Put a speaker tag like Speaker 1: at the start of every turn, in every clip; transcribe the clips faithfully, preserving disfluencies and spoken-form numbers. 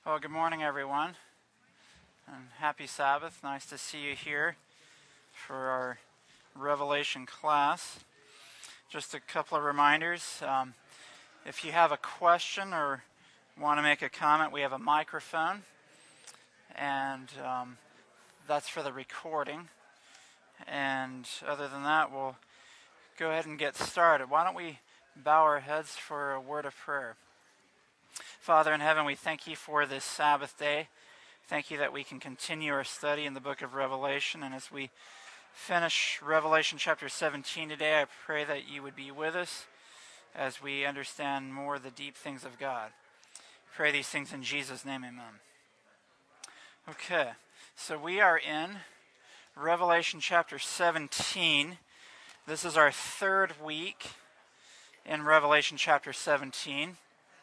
Speaker 1: Well, good morning, everyone, and happy Sabbath. Nice to see you here for our Revelation class. Just a couple of reminders. Um, if you have a question or want to make a comment, we have a microphone, and um, that's for the recording. And other than that, we'll go ahead and get started. Why don't we bow our heads for a word of prayer? Father in heaven, we thank you for this Sabbath day. Thank you that we can continue our study in the book of Revelation. And as we finish Revelation chapter seventeen today, I pray that you would be with us as we understand more of the deep things of God. I pray these things in Jesus' name, amen. Okay, so we are in Revelation chapter seventeen. This is our third week in Revelation chapter seventeen.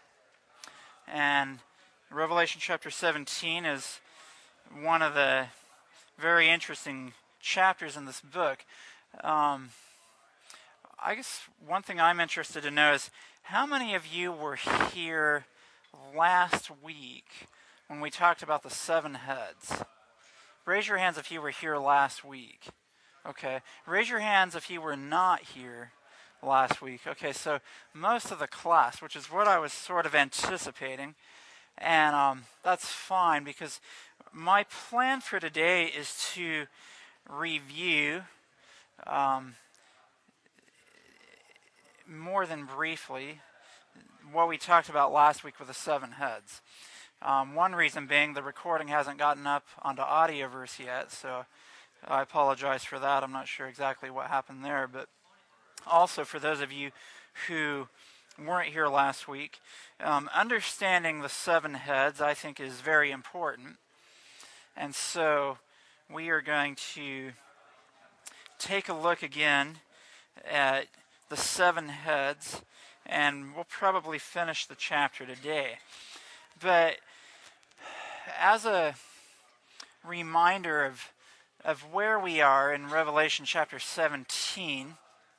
Speaker 1: And Revelation chapter seventeen is one of the very interesting chapters in this book. Um, I guess one thing I'm interested to know is how many of you were here last week when we talked about the seven heads? Raise your hands if you were here last week. Okay. Raise your hands if you were not here last week. Okay, so most of the class, which is what I was sort of anticipating, and um, that's fine because my plan for today is to review um, more than briefly what we talked about last week with the seven heads. Um, one reason being the recording hasn't gotten up onto Audioverse yet, so I apologize for that. I'm not sure exactly what happened there, but also, for those of you who weren't here last week, um, understanding the seven heads, I think, is very important. And so, we are going to take a look again at the seven heads, and we'll probably finish the chapter today. But as a reminder of, of where we are in Revelation chapter seventeen,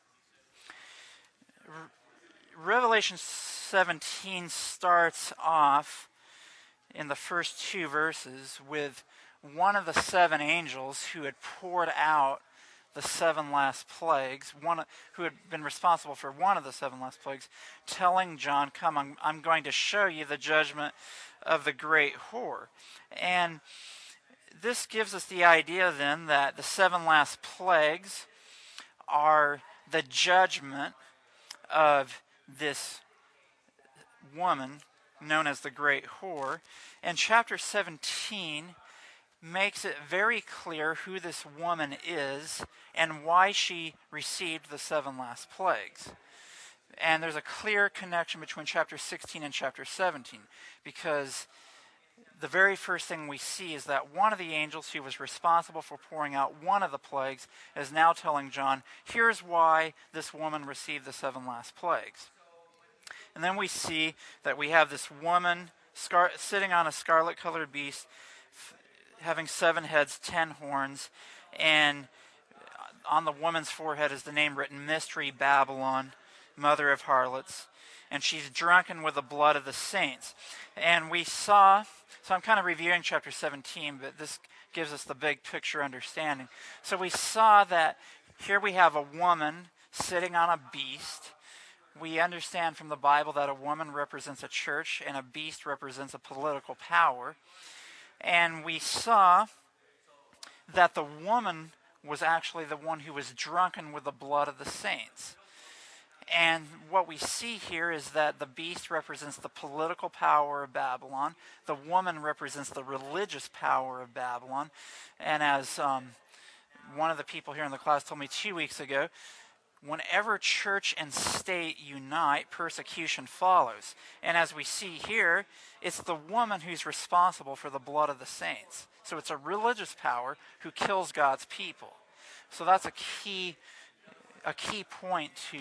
Speaker 1: Revelation seventeen starts off in the first two verses with one of the seven angels who had poured out the seven last plagues, one who had been responsible for one of the seven last plagues, telling John, come, I'm, I'm going to show you the judgment of the great whore. And this gives us the idea then that the seven last plagues are the judgment of this woman known as the great whore. And chapter seventeen makes it very clear who this woman is and why she received the seven last plagues. And there's a clear connection between chapter sixteen and chapter seventeen, because the very first thing we see is that one of the angels who was responsible for pouring out one of the plagues is now telling John, here's why this woman received the seven last plagues. And then we see that we have this woman scar- sitting on a scarlet-colored beast, f- having seven heads, ten horns, and on the woman's forehead is the name written, Mystery Babylon, Mother of Harlots. And she's drunken with the blood of the saints. And we saw, so I'm kind of reviewing chapter seventeen, but this gives us the big picture understanding. So we saw that here we have a woman sitting on a beast. We understand from the Bible that a woman represents a church and a beast represents a political power. And we saw that the woman was actually the one who was drunken with the blood of the saints. And what we see here is that the beast represents the political power of Babylon. The woman represents the religious power of Babylon. And as um, one of the people here in the class told me two weeks ago, whenever church and state unite, persecution follows. And as we see here, it's the woman who's responsible for the blood of the saints. So it's a religious power who kills God's people. So that's a key, a key point to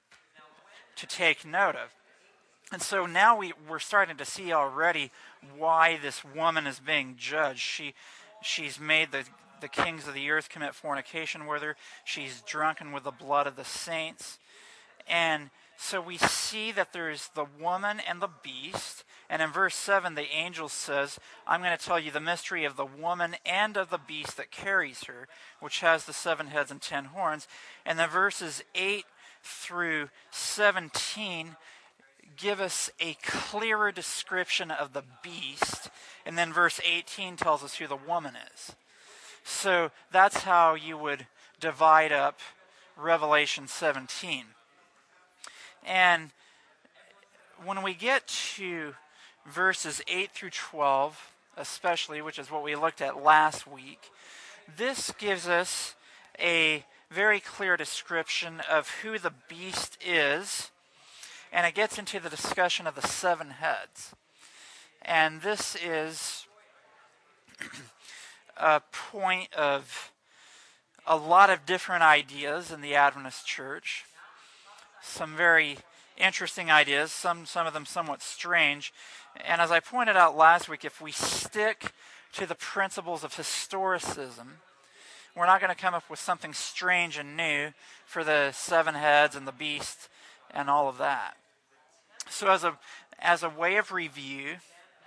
Speaker 1: to take note of. And so now we, we're starting to see already why this woman is being judged. She she's made the, the kings of the earth commit fornication with her. She's drunken with the blood of the saints. And so we see that there's the woman and the beast And in verse seven, the angel says, I'm going to tell you the mystery of the woman and of the beast that carries her, which has the seven heads and ten horns. And then verses eight through seventeen give us a clearer description of the beast. And then verse eighteen tells us who the woman is. So that's how you would divide up Revelation seventeen. And when we get to verses eight through twelve, especially, which is what we looked at last week, this gives us a very clear description of who the beast is, and it gets into the discussion of the seven heads. And this is a point of a lot of different ideas in the Adventist church. Some very interesting ideas, some, some of them somewhat strange. And as I pointed out last week, if we stick to the principles of historicism, we're not going to come up with something strange and new for the seven heads and the beast and all of that. So as a as a way of review,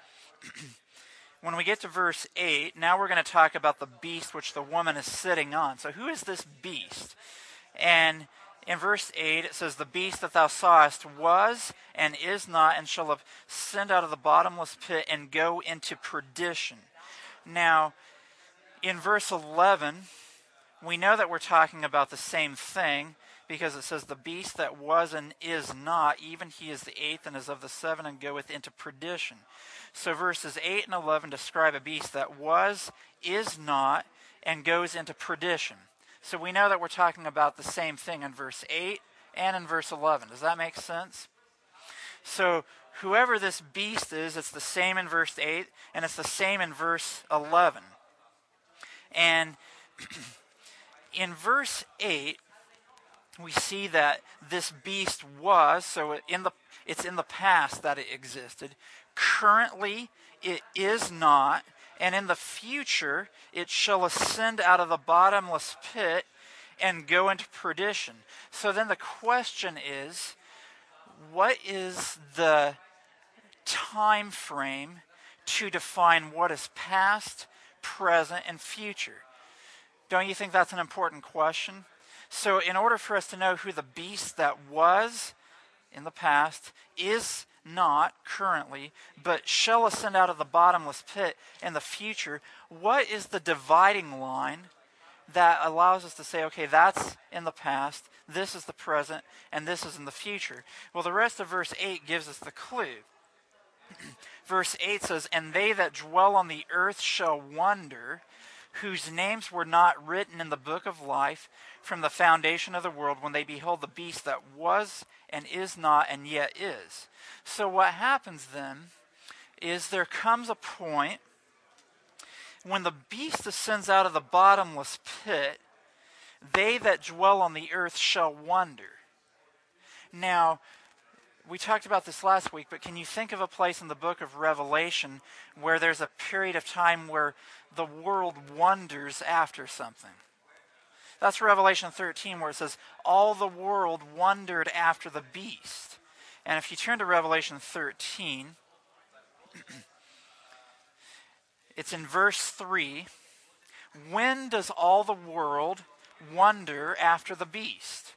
Speaker 1: when we get to verse eight, now we're going to talk about the beast which the woman is sitting on. So who is this beast? And in verse eight, it says, the beast that thou sawest was and is not, and shall ascend out of the bottomless pit and go into perdition. Now, in verse eleven, we know that we're talking about the same thing, because it says, the beast that was and is not, even he is the eighth and is of the seven and goeth into perdition. So verses eight and eleven describe a beast that was, is not, and goes into perdition. So we know that we're talking about the same thing in verse eight and in verse eleven. Does that make sense? So whoever this beast is, it's the same in verse eight, and it's the same in verse eleven. And in verse eight, we see that this beast was, so in the it's in the past that it existed. Currently, it is not, and in the future, it shall ascend out of the bottomless pit and go into perdition. So then the question is, what is the time frame to define what is past, present, and future? Don't you think that's an important question? So in order for us to know who the beast that was in the past, is not currently, but shall ascend out of the bottomless pit in the future, what is the dividing line that allows us to say, okay, that's in the past, this is the present, and this is in the future? Well, the rest of verse eight gives us the clue. Verse eight says, and they that dwell on the earth shall wonder, whose names were not written in the book of life from the foundation of the world, when they behold the beast that was and is not and yet is. So what happens then is there comes a point when the beast ascends out of the bottomless pit, they that dwell on the earth shall wonder. Now, we talked about this last week, but can you think of a place in the book of Revelation where there's a period of time where the world wonders after something? That's Revelation thirteen, where it says, all the world wondered after the beast. And if you turn to Revelation thirteen, it's in verse three. When does all the world wonder after the beast?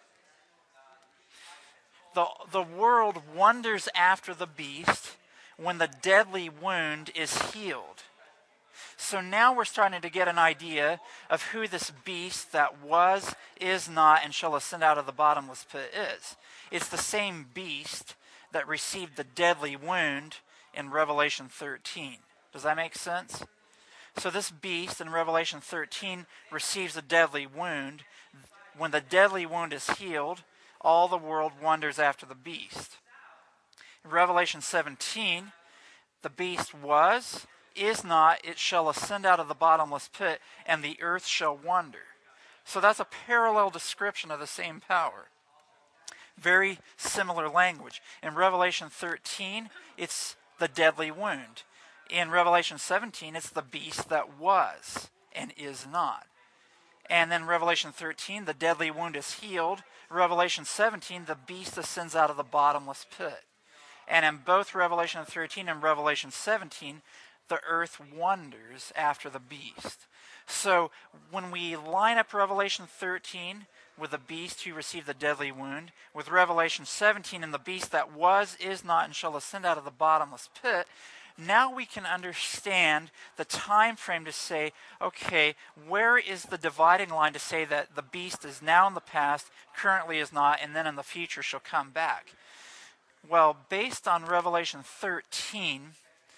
Speaker 1: The, the world wonders after the beast when the deadly wound is healed. So now we're starting to get an idea of who this beast that was, is not, and shall ascend out of the bottomless pit is. It's the same beast that received the deadly wound in Revelation thirteen. Does that make sense? So this beast in Revelation thirteen receives a deadly wound. When the deadly wound is healed, all the world wonders after the beast. In Revelation seventeen, the beast was, is not, it shall ascend out of the bottomless pit, and the earth shall wonder. So that's a parallel description of the same power. Very similar language. In Revelation thirteen, it's the deadly wound. In Revelation seventeen, it's the beast that was and is not. And then Revelation thirteen, the deadly wound is healed. Revelation seventeen, the beast ascends out of the bottomless pit. And in both Revelation thirteen and Revelation seventeen, the earth wonders after the beast. So when we line up Revelation thirteen with the beast who received the deadly wound, with Revelation seventeen and the beast that was, is not, and shall ascend out of the bottomless pit, now we can understand the time frame to say, okay, where is the dividing line to say that the beast is now in the past, currently is not, and then in the future shall come back? Well, based on Revelation thirteen,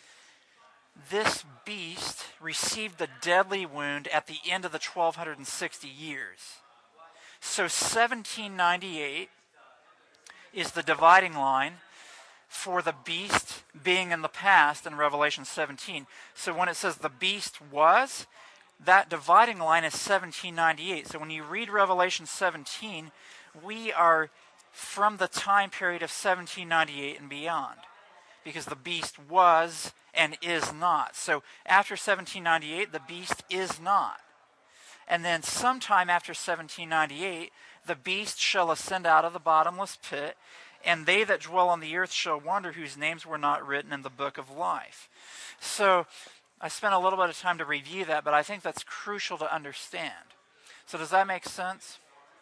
Speaker 1: this beast received the deadly wound at the end of the twelve sixty years. So seventeen ninety-eight is the dividing line for the beast being in the past in Revelation seventeen. So when it says the beast was, that dividing line is seventeen ninety-eight. So when you read Revelation seventeen, we are from the time period of seventeen ninety-eight and beyond, because the beast was and is not. So after seventeen ninety-eight, the beast is not. And then sometime after seventeen ninety-eight, the beast shall ascend out of the bottomless pit, and they that dwell on the earth shall wonder, whose names were not written in the book of life. So I spent a little bit of time to review that, but I think that's crucial to understand. So does that make sense?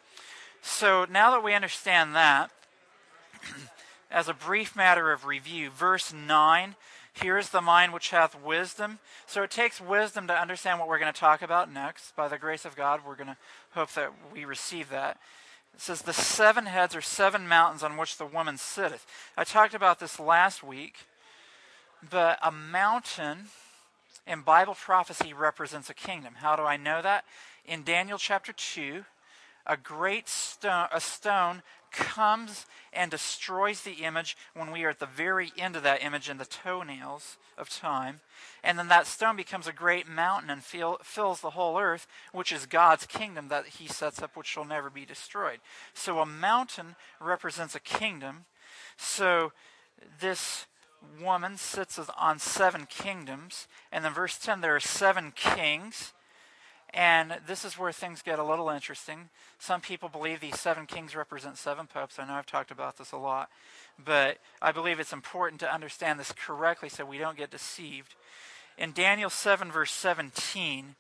Speaker 1: So now that we understand that, as a brief matter of review, verse nine, here is the mind which hath wisdom. So it takes wisdom to understand what we're going to talk about next. By the grace of God, we're going to hope that we receive that. It says, the seven heads are seven mountains on which the woman sitteth. I talked about this last week, but a mountain in Bible prophecy represents a kingdom. How do I know that? In Daniel chapter two, a great stone, a stone comes and destroys the image when we are at the very end of that image in the toenails of time. And then that stone becomes a great mountain and fill, fills the whole earth, which is God's kingdom that he sets up, which shall never be destroyed. So a mountain represents a kingdom. So this woman sits on seven kingdoms. And then verse ten, there are seven kings. And this is where things get a little interesting. Some people believe these seven kings represent seven popes. I know I've talked about this a lot. But I believe it's important to understand this correctly so we don't get deceived. In Daniel seven, verse seventeen,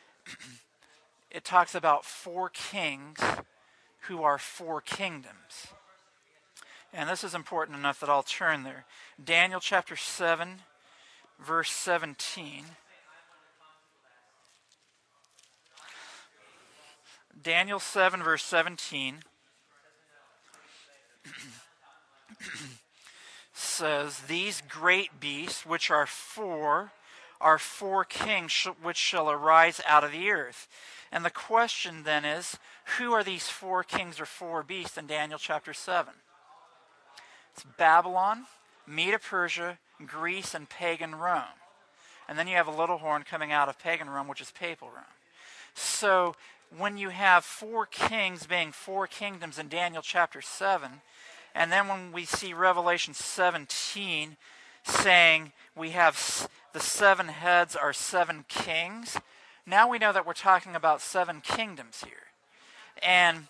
Speaker 1: it talks about four kings who are four kingdoms. And this is important enough that I'll turn there. Daniel chapter seven, verse seventeen. Daniel seven, verse seventeen says, these great beasts, which are four, are four kings sh- which shall arise out of the earth. And the question then is, who are these four kings or four beasts in Daniel chapter seven? It's Babylon, Medo-Persia, Greece, and pagan Rome. And then you have a little horn coming out of pagan Rome, which is papal Rome. So when you have four kings being four kingdoms in Daniel chapter seven, and then when we see Revelation seventeen saying we have the seven heads are seven kings, now we know that we're talking about seven kingdoms here. And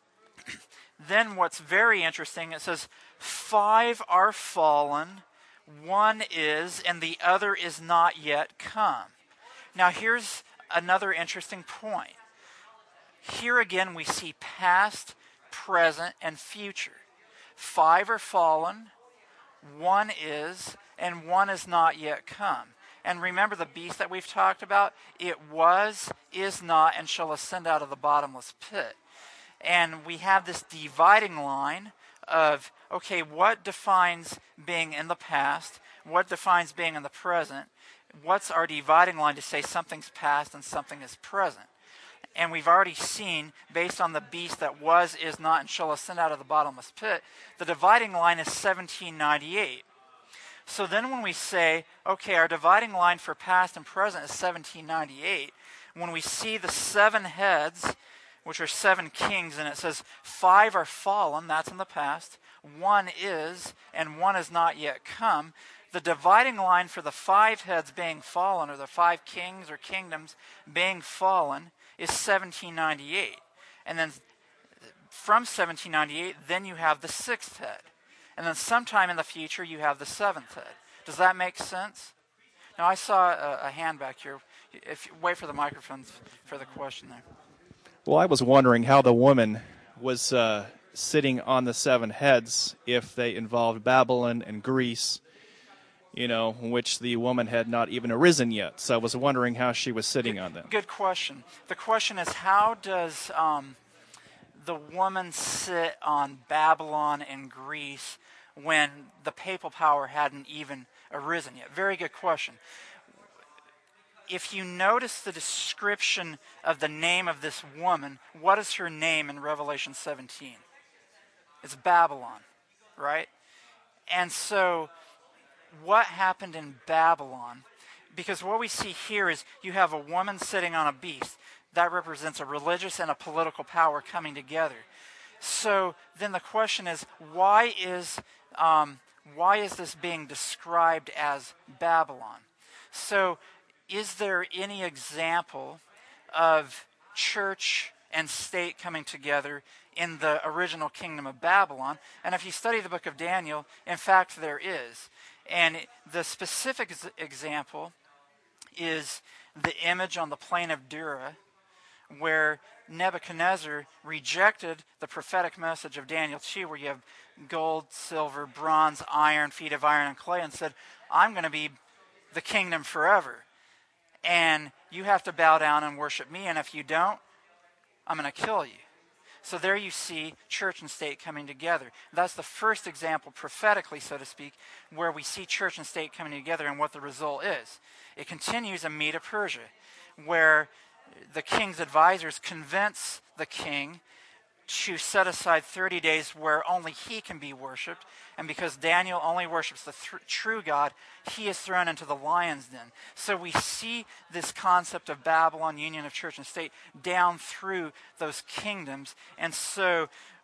Speaker 1: then what's very interesting, it says, five are fallen, one is, and the other is not yet come. Now here's another interesting point. Here again we see past, present, and future. Five are fallen, one is, and one is not yet come. And remember the beast that we've talked about? It was, is not, and shall ascend out of the bottomless pit. And we have this dividing line of, okay, what defines being in the past? What defines being in the present? What's our dividing line to say something's past and something is present? And we've already seen, based on the beast that was, is not, and shall ascend out of the bottomless pit, the dividing line is seventeen ninety-eight. So then when we say, okay, our dividing line for past and present is seventeen ninety-eight, when we see the seven heads, which are seven kings, and it says five are fallen, that's in the past, one is, and one is not yet come, the dividing line for the five heads being fallen, or the five kings or kingdoms being fallen, is seventeen ninety-eight. And then from seventeen ninety-eight, then you have the sixth head. And then sometime in the future, you have the seventh head. Does that make sense? Now, I saw a, a hand back here. If you wait for the microphone for the question there.
Speaker 2: Well, I was wondering how the woman was uh, sitting on the seven heads if they involved Babylon and Greece, you know, which the woman had not even arisen yet. So I was wondering how she was sitting
Speaker 1: good,
Speaker 2: on them.
Speaker 1: Good question. The question is, how does um, the woman sit on Babylon and Greece when the papal power hadn't even arisen yet? Very good question. If you notice the description of the name of this woman, what is her name in Revelation seventeen? It's Babylon, right? And so what happened in Babylon? Because what we see here is you have a woman sitting on a beast. That represents a religious and a political power coming together. So then the question is, why is um, why is this being described as Babylon? So is there any example of church and state coming together in the original kingdom of Babylon? And if you study the book of Daniel, in fact, there is. And the specific example is the image on the plain of Dura, where Nebuchadnezzar rejected the prophetic message of Daniel two, where you have gold, silver, bronze, iron, feet of iron, and clay, and said, I'm going to be the kingdom forever. And you have to bow down and worship me, and if you don't, I'm going to kill you. So there you see church and state coming together. That's the first example, prophetically, so to speak, where we see church and state coming together and what the result is. It continues in Medo-Persia, where the king's advisors convince the king to set aside thirty days where only he can be worshipped. And because Daniel only worships the th- true God, he is thrown into the lion's den. So we see this concept of Babylon, union of church and state, down through those kingdoms. And so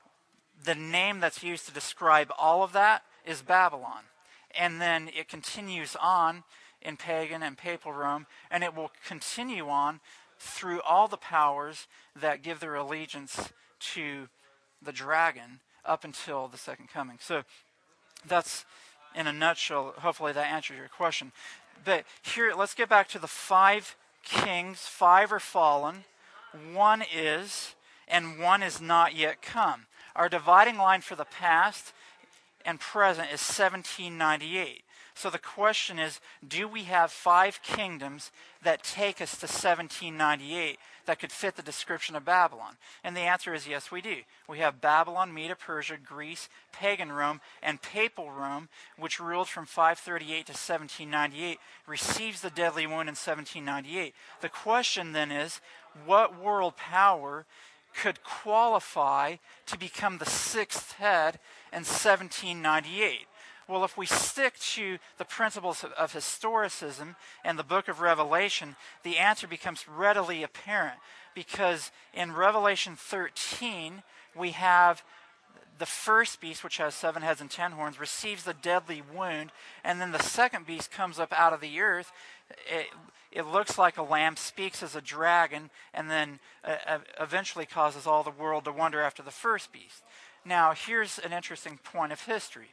Speaker 1: the name that's used to describe all of that is Babylon. And then it continues on in pagan and papal Rome, and it will continue on through all the powers that give their allegiance to the dragon up until the second coming. So that's, in a nutshell, hopefully that answers your question. But here, let's get back to the five kings. Five are fallen, one is, and one is not yet come. Our dividing line for the past and present is seventeen ninety-eight. So the question is, do we have five kingdoms that take us to seventeen ninety-eight that could fit the description of Babylon? And the answer is yes, we do. We have Babylon, Medo-Persia, Greece, pagan Rome, and papal Rome, which ruled from five thirty-eight to seventeen ninety-eight, receives the deadly wound in seventeen ninety-eight. The question then is, what world power could qualify to become the sixth head in seventeen ninety-eight? Well, if we stick to the principles of, of historicism and the book of Revelation, the answer becomes readily apparent, because in Revelation thirteen, we have the first beast, which has seven heads and ten horns, receives the deadly wound, and then the second beast comes up out of the earth. It, it looks like a lamb, speaks as a dragon, and then uh, eventually causes all the world to wonder after the first beast. Now, here's an interesting point of history.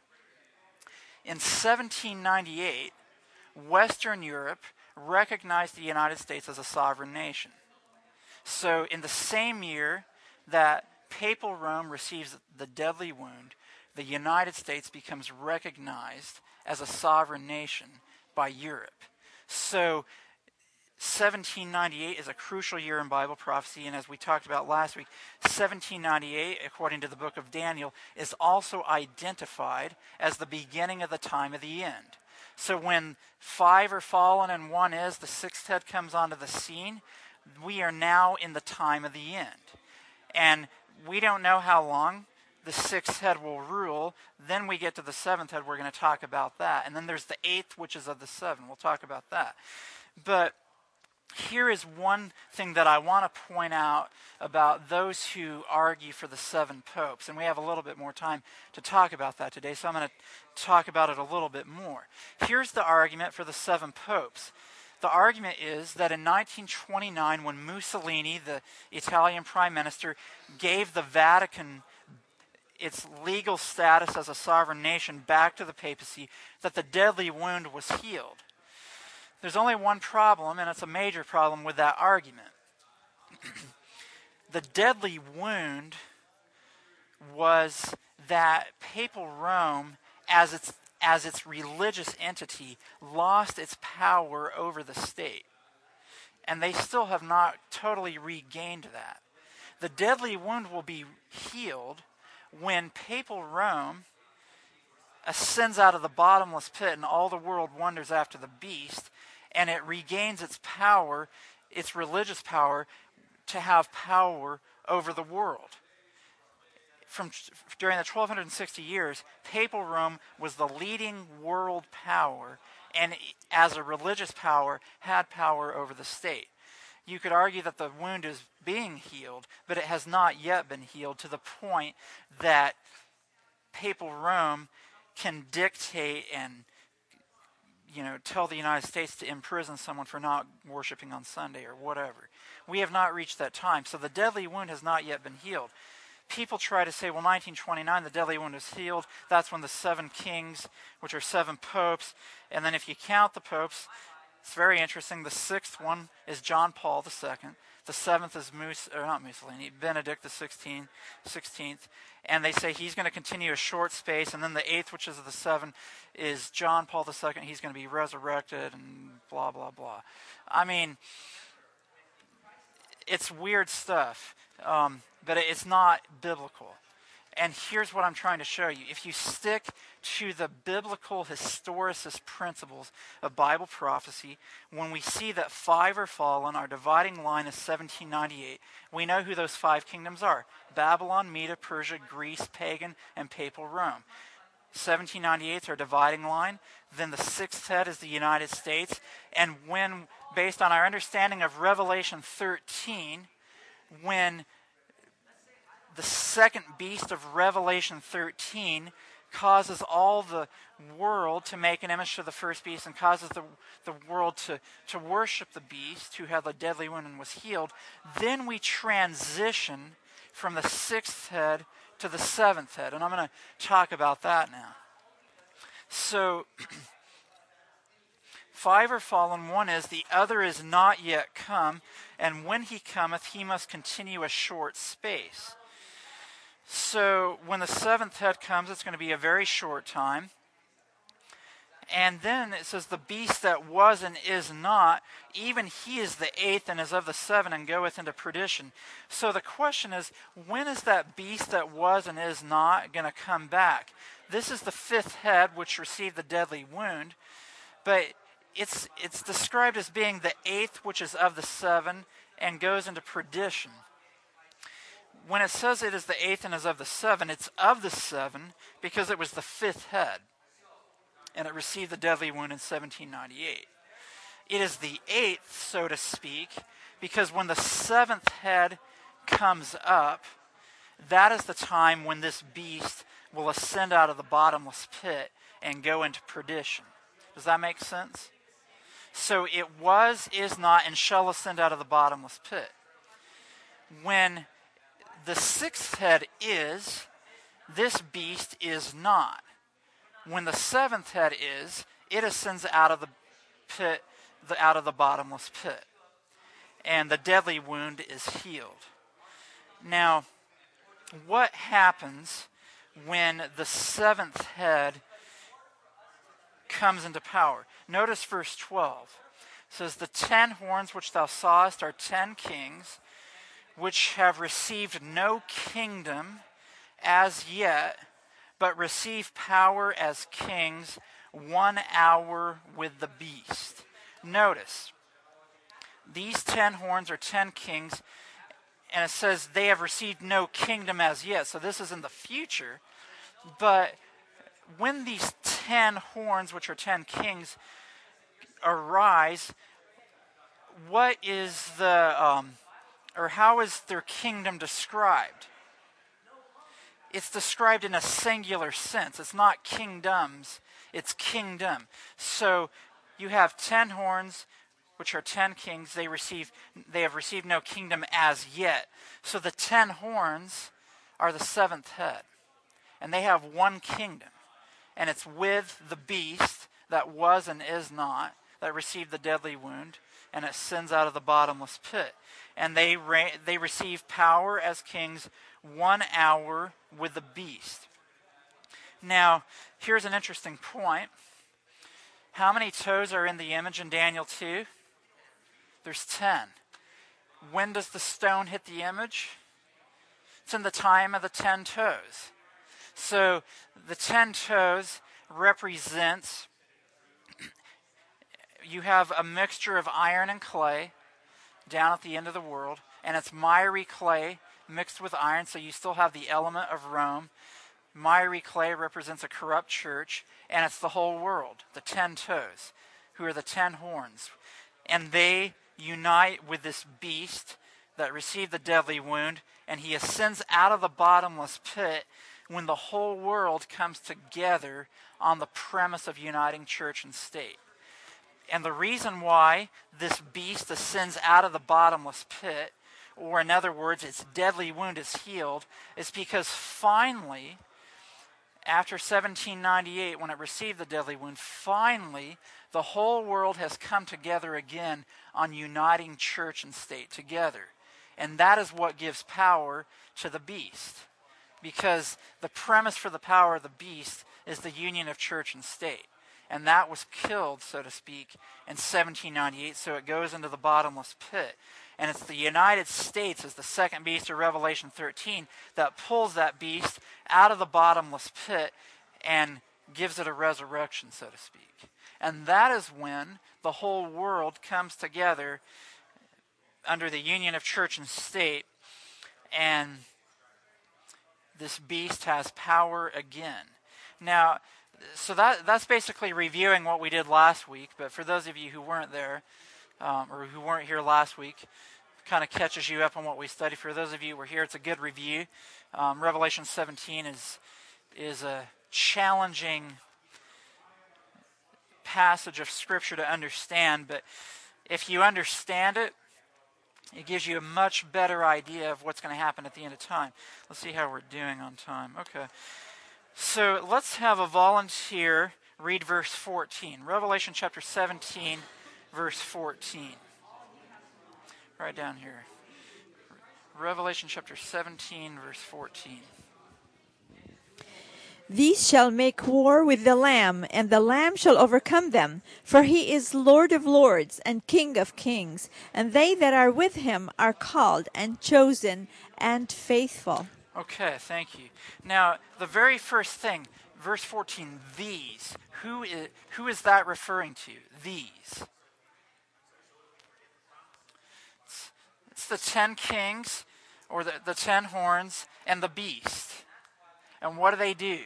Speaker 1: In seventeen ninety-eight, Western Europe recognized the United States as a sovereign nation. So in the same year that papal Rome receives the deadly wound, the United States becomes recognized as a sovereign nation by Europe. So seventeen ninety-eight is a crucial year in Bible prophecy, and as we talked about last week, seventeen ninety-eight, according to the book of Daniel, is also identified as the beginning of the time of the end. So when five are fallen and one is, the sixth head comes onto the scene, we are now in the time of the end. And we don't know how long the sixth head will rule. Then we get to the seventh head, we're going to talk about that. And then there's the eighth, which is of the seven. We'll talk about that. But here is one thing that I want to point out about those who argue for the seven popes. And we have a little bit more time to talk about that today, so I'm going to talk about it a little bit more. Here's the argument for the seven popes. The argument is that in nineteen twenty-nine, when Mussolini, the Italian prime minister, gave the Vatican its legal status as a sovereign nation back to the papacy, that the deadly wound was healed. There's only one problem, and it's a major problem with that argument. The deadly wound was that papal Rome, as its as its religious entity, lost its power over the state. And they still have not totally regained that. The deadly wound will be healed when papal Rome ascends out of the bottomless pit and all the world wonders after the beast, and it regains its power, its religious power, to have power over the world. From during the twelve sixty years, papal Rome was the leading world power, and as a religious power, had power over the state. You could argue that the wound is being healed, but it has not yet been healed to the point that papal Rome can dictate and, you know, tell the United States to imprison someone for not worshiping on Sunday or whatever. We have not reached that time, so the deadly wound has not yet been healed. People try to say, well, nineteen twenty-nine, the deadly wound was healed. That's when the seven kings, which are seven popes, and then if you count the popes, it's very interesting. The sixth one is John Paul the Second. The seventh is Mus- or not Mussolini, Benedict the sixteenth, sixteenth. And they say he's going to continue a short space. And then the eighth, which is of the seven, is John Paul the Second. He's going to be resurrected and blah, blah, blah. I mean, it's weird stuff, um, but it's not biblical. And here's what I'm trying to show you. If you stick to the biblical historicist principles of Bible prophecy, when we see that five are fallen, our dividing line is seventeen ninety-eight, we know who those five kingdoms are. Babylon, Media, Persia, Greece, pagan, and papal Rome. seventeen ninety-eight is our dividing line. Then the sixth head is the United States. And when, based on our understanding of Revelation thirteen, when the second beast of Revelation thirteen causes all the world to make an image to the first beast and causes the, the world to, to worship the beast who had the deadly wound and was healed, then we transition from the sixth head to the seventh head. And I'm going to talk about that now. So, five are fallen, one is, the other is not yet come, and when he cometh, he must continue a short space. So when the seventh head comes, it's going to be a very short time. And then it says, the beast that was and is not, even he is the eighth and is of the seven and goeth into perdition. So the question is, when is that beast that was and is not going to come back? This is the fifth head which received the deadly wound, but it's it's described as being the eighth which is of the seven and goes into perdition. When it says it is the eighth and is of the seven, it's of the seven because it was the fifth head. And it received the deadly wound in seventeen ninety-eight. It is the eighth, so to speak, because when the seventh head comes up, that is the time when this beast will ascend out of the bottomless pit and go into perdition. Does that make sense? So it was, is not, and shall ascend out of the bottomless pit. When the sixth head is, this beast is not. When the seventh head is, it ascends out of the pit, the, out of the bottomless pit. And the deadly wound is healed. Now, what happens when the seventh head comes into power? Notice verse twelve. It says, the ten horns which thou sawest are ten kings, which have received no kingdom as yet, but receive power as kings one hour with the beast. Notice, these ten horns are ten kings, and it says they have received no kingdom as yet. So this is in the future. But when these ten horns, which are ten kings, arise, what is the... Um, or how is their kingdom described? It's described in a singular sense. It's not kingdoms, it's kingdom. So you have ten horns, which are ten kings. They receive, they have received no kingdom as yet. So the ten horns are the seventh head. and they have one kingdom. And it's with the beast that was and is not, that received the deadly wound, and it sends out of the bottomless pit. And they re- they receive power as kings one hour with the beast. Now, here's an interesting point. How many toes are in the image in Daniel two? There's ten. When does the stone hit the image? It's in the time of the ten toes. So the ten toes represents, you have a mixture of iron and clay down at the end of the world, and it's miry clay mixed with iron, so you still have the element of Rome. Miry clay represents a corrupt church, and it's the whole world, the ten toes, who are the ten horns. And they unite with this beast that received the deadly wound, and he ascends out of the bottomless pit when the whole world comes together on the premise of uniting church and state. And the reason why this beast ascends out of the bottomless pit, or in other words, its deadly wound is healed, is because finally, after seventeen ninety-eight, when it received the deadly wound, finally, the whole world has come together again on uniting church and state together. And that is what gives power to the beast. Because the premise for the power of the beast is the union of church and state. And that was killed, so to speak, in seventeen ninety-eight, so it goes into the bottomless pit. And it's the United States as the second beast of Revelation thirteen that pulls that beast out of the bottomless pit and gives it a resurrection, so to speak. And that is when the whole world comes together under the union of church and state, and this beast has power again. Now, so that that's basically reviewing what we did last week, but for those of you who weren't there, um, or who weren't here last week, kind of catches you up on what we studied. For those of you who were here, it's a good review. Um, Revelation seventeen is is a challenging passage of Scripture to understand, but if you understand it, it gives you a much better idea of what's going to happen at the end of time. Let's see how we're doing on time. Okay. So let's have a volunteer read verse fourteen. Revelation chapter seventeen, verse fourteen. Right down here. Revelation chapter seventeen, verse fourteen.
Speaker 3: These shall make war with the Lamb, and the Lamb shall overcome them. For he is Lord of lords and King of kings, and they that are with him are called and chosen and faithful.
Speaker 1: Okay, thank you. Now, the very first thing, verse fourteen, these. Who is, who is that referring to? These. It's, it's the ten kings, or the, the ten horns, and the beast. And what do they do?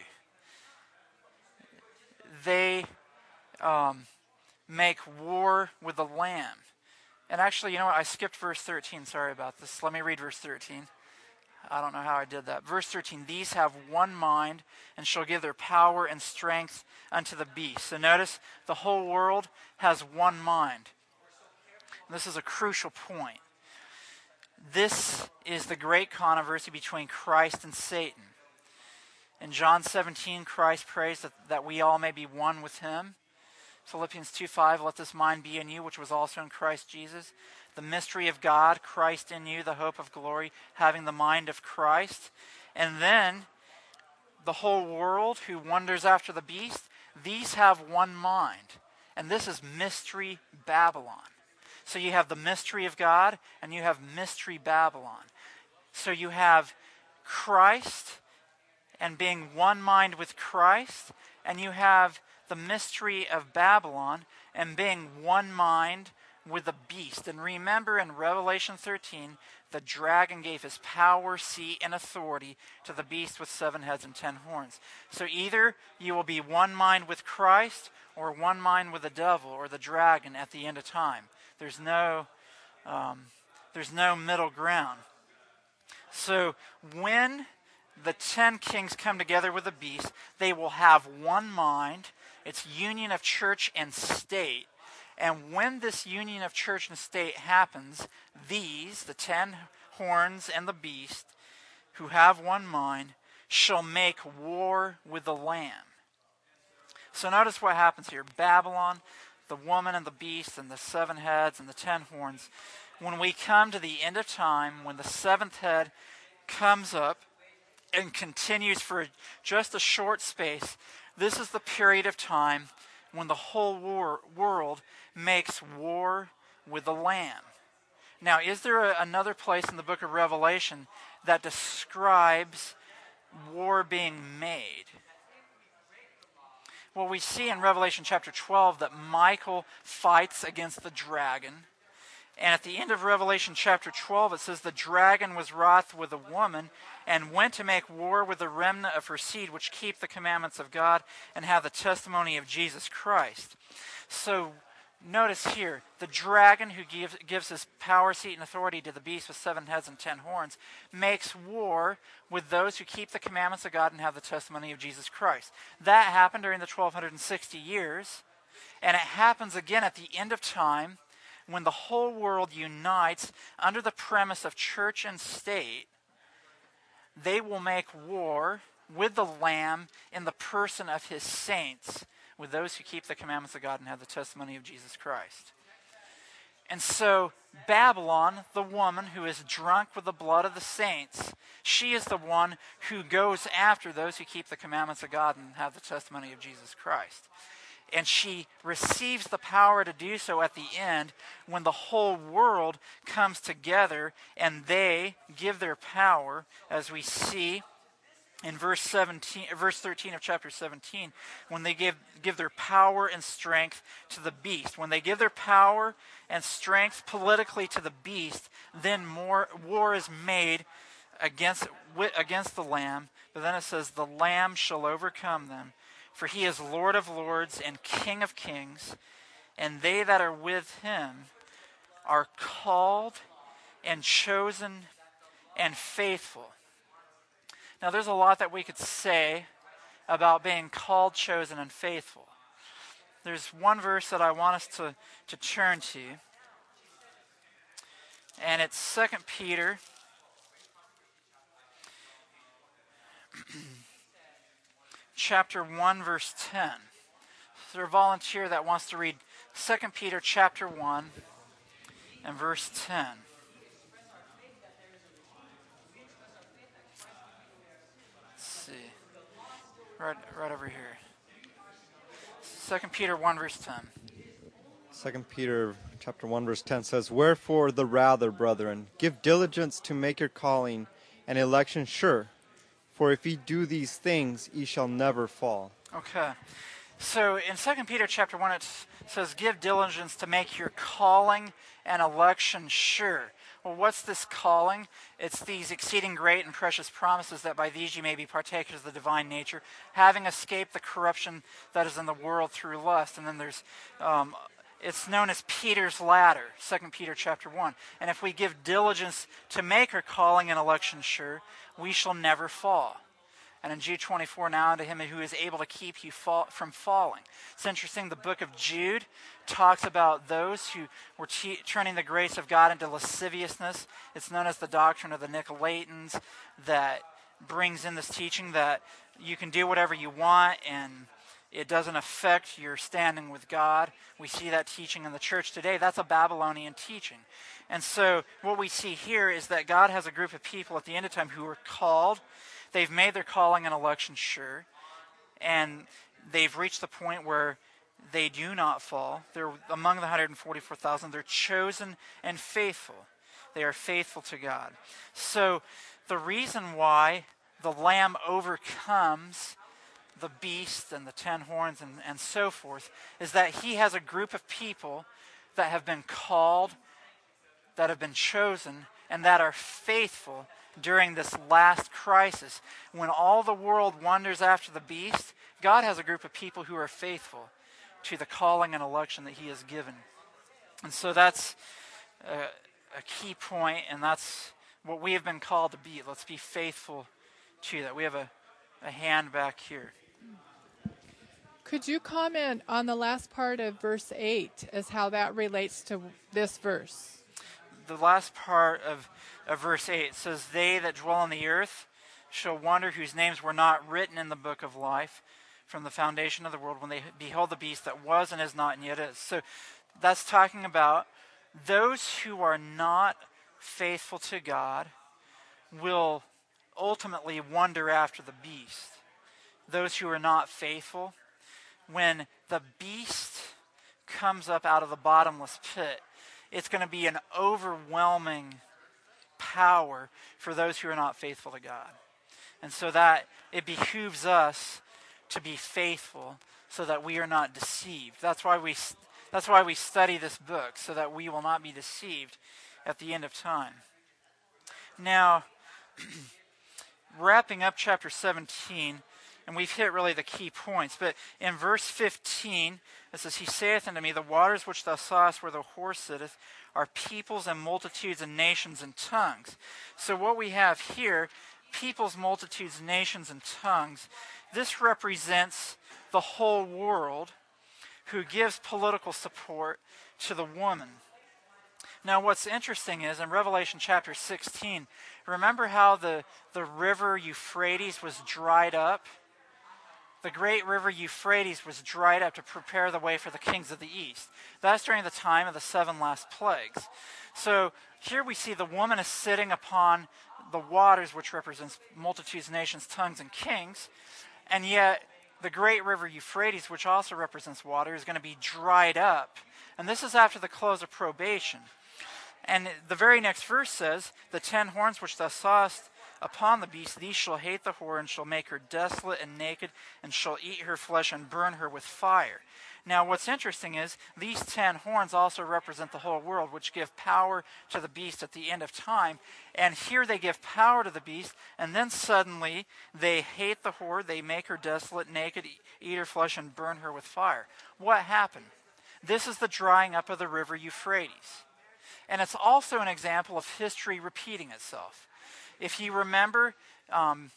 Speaker 1: They um, make war with the Lamb. And actually, you know what? I skipped verse thirteen. Sorry about this. Let me read verse thirteen. I don't know how I did that. Verse thirteen, these have one mind and shall give their power and strength unto the beast. So notice, the whole world has one mind. And this is a crucial point. This is the great controversy between Christ and Satan. In John seventeen, Christ prays that, that we all may be one with him. Philippians two five, let this mind be in you, which was also in Christ Jesus. The mystery of God, Christ in you, the hope of glory, having the mind of Christ. And then the whole world who wanders after the beast, these have one mind. And this is mystery Babylon. So you have the mystery of God, and you have mystery Babylon. So you have Christ and being one mind with Christ, and you have the mystery of Babylon and being one mind with the beast. And remember, in Revelation thirteen, the dragon gave his power, seat, and authority to the beast with seven heads and ten horns. So either you will be one mind with Christ or one mind with the devil or the dragon at the end of time. There's no, um, there's no middle ground. So when the ten kings come together with the beast, they will have one mind. It's union of church and state. And when this union of church and state happens, these, the ten horns and the beast, who have one mind, shall make war with the Lamb. So notice what happens here. Babylon, the woman and the beast, and the seven heads and the ten horns. When we come to the end of time, when the seventh head comes up and continues for just a short space, this is the period of time when the whole war, world makes war with the Lamb. Now, is there a, another place in the book of Revelation that describes war being made? Well, we see in Revelation chapter twelve that Michael fights against the dragon. And at the end of Revelation chapter twelve, it says, the dragon was wroth with a woman and went to make war with the remnant of her seed, which keep the commandments of God and have the testimony of Jesus Christ. So notice here, the dragon who gives, gives his power, seat, and authority to the beast with seven heads and ten horns makes war with those who keep the commandments of God and have the testimony of Jesus Christ. That happened during the twelve sixty years, and it happens again at the end of time when the whole world unites under the premise of church and state. They will make war with the Lamb in the person of his saints, with those who keep the commandments of God and have the testimony of Jesus Christ. And so Babylon, the woman who is drunk with the blood of the saints, she is the one who goes after those who keep the commandments of God and have the testimony of Jesus Christ. And she receives the power to do so at the end when the whole world comes together and they give their power, as we see in verse seventeen, verse thirteen of chapter seventeen, when they give, give their power and strength to the beast. When they give their power and strength politically to the beast, then more war is made against, against the Lamb. But then it says, the Lamb shall overcome them. For he is Lord of lords and King of kings, and they that are with him are called and chosen and faithful. Now, there's a lot that we could say about being called, chosen, and faithful. There's one verse that I want us to, to turn to, and it's Second Peter chapter one, verse ten. Is there a volunteer that wants to read Second Peter chapter one and verse ten? Let's see. Right, right over here. Second Peter one, verse ten.
Speaker 4: Second Peter chapter one, verse ten says, wherefore the rather, brethren, give diligence to make your calling and election sure. For if ye do these things, ye shall never fall.
Speaker 1: Okay. So in Second Peter chapter one, it says, give diligence to make your calling and election sure. Well, what's this calling? It's these exceeding great and precious promises that by these you may be partakers of the divine nature, having escaped the corruption that is in the world through lust. And then there's, um, it's known as Peter's ladder, Second Peter chapter one. And if we give diligence to make our calling and election sure, we shall never fall. And in Jude twenty-four, now unto him who is able to keep you fall, from falling. It's interesting, the book of Jude talks about those who were te- turning the grace of God into lasciviousness. It's known as the doctrine of the Nicolaitans, that brings in this teaching that you can do whatever you want and it doesn't affect your standing with God. We see that teaching in the church today. That's a Babylonian teaching. And so what we see here is that God has a group of people at the end of time who are called. They've made their calling and election sure. And they've reached the point where they do not fall. They're among the one hundred forty-four thousand. They're chosen and faithful. They are faithful to God. So the reason why the Lamb overcomes the beast and the ten horns and, and so forth is that he has a group of people that have been called, that have been chosen, and that are faithful during this last crisis. When all the world wanders after the beast, God has a group of people who are faithful to the calling and election that he has given. And so that's a, a key point, and that's what we have been called to be. Let's be faithful to that. We have a, a hand back here.
Speaker 5: Could you comment on the last part of verse eight as how that relates to this verse?
Speaker 1: The last part of, of verse eight says, they that dwell on the earth shall wonder, whose names were not written in the book of life from the foundation of the world, when they behold the beast that was and is not and yet is. So that's talking about those who are not faithful to God will ultimately wonder after the beast. Those who are not faithful, when the beast comes up out of the bottomless pit, it's going to be an overwhelming power for those who are not faithful to God. And so that it behooves us to be faithful so that we are not deceived. That's why we that's why we study this book, so that we will not be deceived at the end of time. Now, wrapping up chapter seventeen, and we've hit really the key points, but in verse fifteen, it says, He saith unto me, the waters which thou sawest where the horse sitteth are peoples and multitudes and nations and tongues. So what we have here, peoples, multitudes, nations, and tongues, this represents the whole world who gives political support to the woman. Now what's interesting is in Revelation chapter sixteen, remember how the, the river Euphrates was dried up? The great river Euphrates was dried up to prepare the way for the kings of the east. That's during the time of the seven last plagues. So here we see the woman is sitting upon the waters, which represents multitudes, nations, tongues, and kings. And yet the great river Euphrates, which also represents water, is going to be dried up. And this is after the close of probation. And the very next verse says, the ten horns which thou sawest upon the beast, these shall hate the whore, and shall make her desolate and naked, and shall eat her flesh and burn her with fire. Now what's interesting is, these ten horns also represent the whole world, which give power to the beast at the end of time. And here they give power to the beast, and then suddenly they hate the whore, they make her desolate, naked, eat her flesh, and burn her with fire. What happened? This is the drying up of the river Euphrates. And it's also an example of history repeating itself. If you remember um,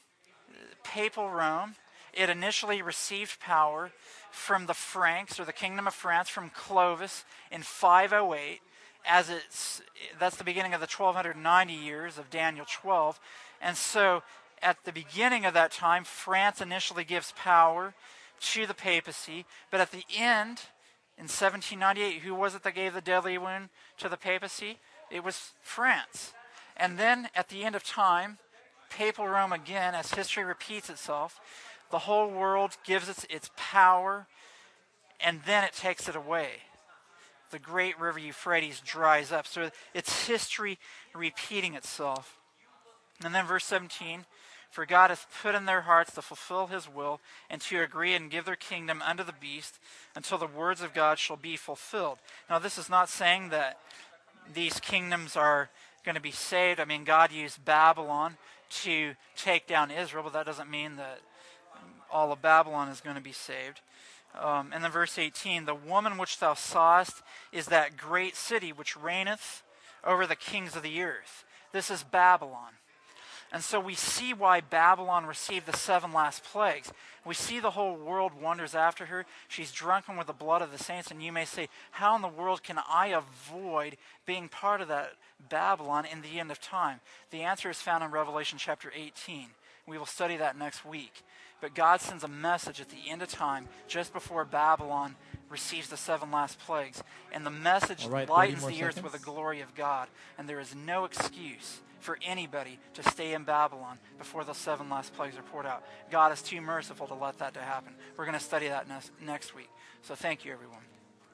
Speaker 1: Papal Rome, it initially received power from the Franks, or the Kingdom of France, from Clovis in five oh eight. As it's, that's the beginning of the twelve ninety years of Daniel twelve. And so at the beginning of that time, France initially gives power to the papacy. But at the end, in seventeen ninety-eight, who was it that gave the deadly wound to the papacy? It was France. And then at the end of time, Papal Rome again, as history repeats itself, the whole world gives its, its power, and then it takes it away. The great river Euphrates dries up. So it's history repeating itself. And then verse seventeen, for God hath put in their hearts to fulfill his will, and to agree and give their kingdom unto the beast, until the words of God shall be fulfilled. Now this is not saying that these kingdoms are going to be saved. I mean, God used Babylon to take down Israel, but that doesn't mean that all of Babylon is going to be saved. Um, and then verse eighteen, the woman which thou sawest is that great city which reigneth over the kings of the earth. This is Babylon. And so we see why Babylon received the seven last plagues. We see the whole world wonders after her. She's drunken with the blood of the saints. And you may say, how in the world can I avoid being part of that Babylon in the end of time? The answer is found in Revelation chapter eighteen. We will study that next week. But God sends a message at the end of time, just before Babylon receives the seven last plagues. And the message
Speaker 6: right,
Speaker 1: lightens the
Speaker 6: seconds.
Speaker 1: earth with the glory of God. And there is no excuse for anybody to stay in Babylon before the seven last plagues are poured out. God is too merciful to let that to happen. We're going to study that next, next week. So thank you, everyone.